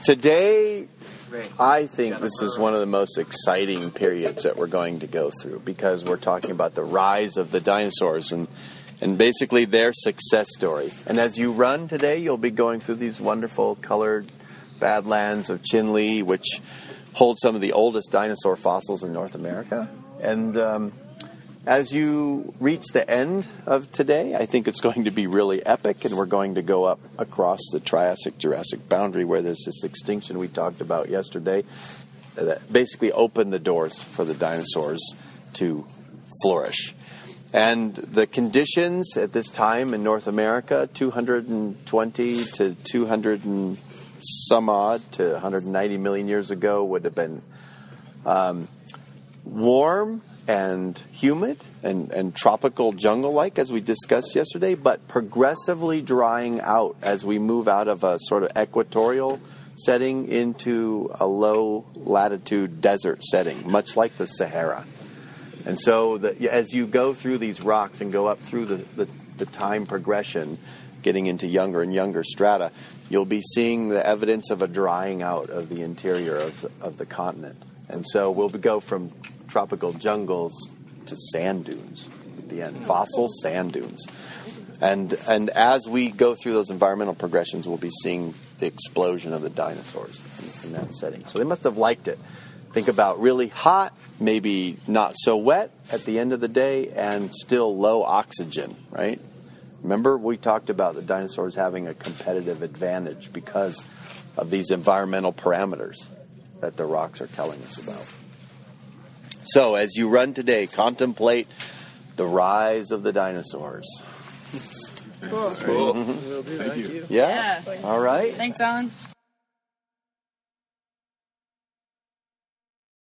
Today, I think this is one of the most exciting periods that we're going to go through because we're talking about the rise of the dinosaurs and basically their success story. And as you run today, you'll be going through these wonderful colored badlands of Chinle, which hold some of the oldest dinosaur fossils in North America. And as you reach the end of today, I think it's going to be really epic, and we're going to go up across the Triassic-Jurassic boundary where there's this extinction we talked about yesterday that basically opened the doors for the dinosaurs to flourish. And the conditions at this time in North America, 220 to 200 and some odd to 190 million years ago, would have been warm and humid and tropical jungle-like, as we discussed yesterday, but progressively drying out as we move out of a sort of equatorial setting into a low-latitude desert setting, much like the Sahara. And so as you go through these rocks and go up through the time progression, getting into younger and younger strata, you'll be seeing the evidence of a drying out of the interior of the continent. And so we'll go from tropical jungles to sand dunes at the end, fossil sand dunes. And as we go through those environmental progressions, we'll be seeing the explosion of the dinosaurs in that setting. So they must have liked it. Think about really hot, maybe not so wet at the end of the day, and still low oxygen, right? Remember, we talked about the dinosaurs having a competitive advantage because of these environmental parameters that the rocks are telling us about. So, as you run today, contemplate the rise of the dinosaurs. Cool. Will do. Thank you. Yeah? All right. Thanks, Alan.